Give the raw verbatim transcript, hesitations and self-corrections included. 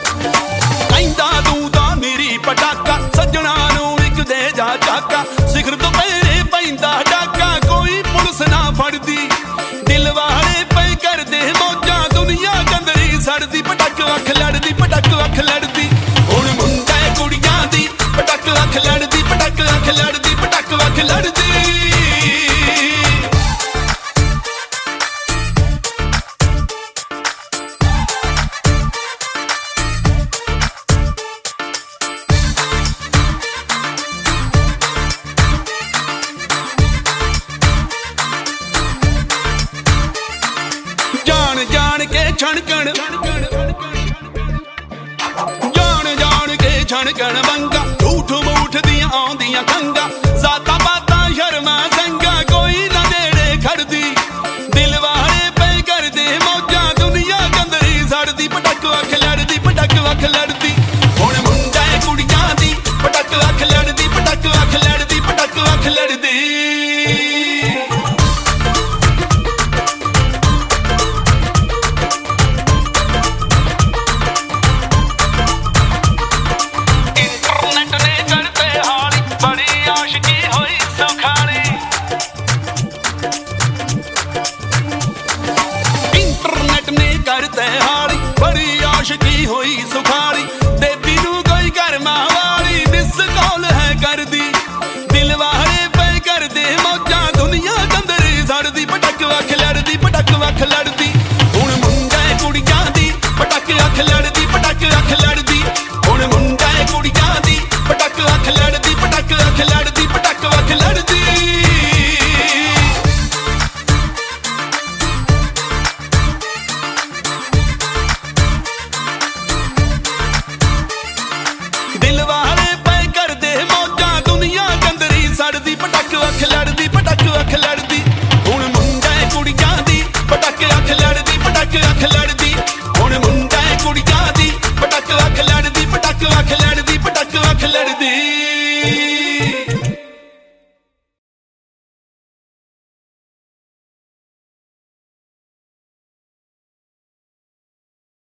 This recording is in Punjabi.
ਕਹਿੰਦਾ ਤੂੰ ਤਾਂ ਮੇਰੀ ਪਟਾਕਾ ਸੱਜਣਾ ਨੂੰ ਇੱਕ ਦੇ ਜਾ ਚਾਕਾ ਸਿਖਰ ਤੋਂ ਪਹਿਰੇ ਪੈਂਦਾ ਡਾਕਾ ਕੋਈ ਪੁਲਿਸ ਨਾ ਫੜਦੀ ਦਿਲ ਵਾਲੇ ਪਏ ਕਰਦੇ ਮੌਜਾਂ ਦੁਨੀਆ ਕੰਦਰੀ ਸੜਦੀ ਪਟਕ ਅੱਖ ਲੜਦੀ ਪਟਕ ਅੱਖ ਲੜਦੀ ਹੁਣ ਮੁੰਡਾ ਕੁੜੀਆਂ ਦੀ ਪਟਕ ਅੱਖ ਲੜਦੀ ਪਟਕ ਅੱਖ ਲੜਦੀ ਪਟਕ ਅੱਖ ਲੜਦੀ ਜਾਣ ਜਾਣ ਕੇ ਛਣਕਣ ਜਾਣ ਜਾਣ ਕੇ ਛਣਕਣ ਬੰਗਾ ਝੂਠ ਮੂਠ ਦੀਆਂ ਆਉਂਦੀਆਂ ਖੰਗਾ ਜ਼ਾਤਾਂ ਬਾਤਾਂ ਸ਼ਰਮਾ ਸੰਗਾ ਕੋਈ ਨਾ ਨੇੜੇ ਖੜਦੀ ਦਿਲ ਵਾਲੇ ਪਏ ਕਰਦੇ ਮੌਜਾਂ ਦੁਨੀਆ ਕੰਦਰੀ ਸੜਦੀ ਪਟਕ ਅੱਖ ਲੜਦੀ ਪਟਕ ਅੱਖ ਲੜਦੀ ਹੁਣ ਮੁੰਡਾ ਕੁੜੀਆਂ ਦੀ ਪਟਕ ਅੱਖ ਲੜਦੀ ਪਟਕ ਅੱਖ ਲੜਦੀ ਪਟਕ ਅੱਖ ਲੜਦੀ ਕਰਤੇ ਹਾਲੀ ਬੜੀ ਆਸ਼ਕੀ ਹੋਈ ਸੁਖਾਲੀ ਬੇਬੀ ਨੂੰ ਕੋਈ ਕਰਮਾ ਵਾਲੀ ਮਿਸ ਕਾਲ ਹੈ ਕਰਦੀ ਦਿਲ ਵਾਲੇ ਪਏ ਕਰਦੇ ਮੌਜਾਂ ਦੁਨੀਆ ਕੰਦਰੀ ਸੜਦੀ ਪਟਕ ਅੱਖ ਲੜਦੀ ਪਟਕ ਅੱਖ ਲੜਦੀ ਹੁਣ ਮੁੰਡਾ ਕੁੜੀਆਂ ਦੀ ਪਟਕ ਅੱਖ ਲੜਦੀ ਪਟਕ ਅੱਖ ਲੜਦੀ ਹੁਣ ਮੁੰਡਾ ਕੁੜੀਆਂ ਦੀ ਪਟਕ ਅੱਖ ਲੜਦੀ ਪਟਕ ਅੱਖ ਲੜਦੀ ਪਟਕ ਅੱਖ ਲੜਦੀ ਦਿਲ ਵਾਲੇ ਪਏ ਕਰਦੇ ਮੌਜਾਂ ਦੁਨੀਆ ਕੰਦਰੀ ਸੜਦੀ ਪਟਕ ਅੱਖ ਲੜਦੀ ਪਟਕ ਅੱਖ ਲੜਦੀ ਹੁਣ ਮੁੰਡਾ ਕੁੜੀਆਂ ਦੀ ਪਟਕ ਅੱਖ ਲੜਦੀ ਪਟਕ ਅੱਖ ਲੜਦੀ ਹੁਣ ਮੁੰਡਾ ਕੁੜੀਆਂ ਦੀ ਪਟਕ ਅੱਖ ਲੜਦੀ ਪਟਕ ਅੱਖ ਲੜਦੀ ਪਟਕ ਅੱਖ ਲੜਦੀ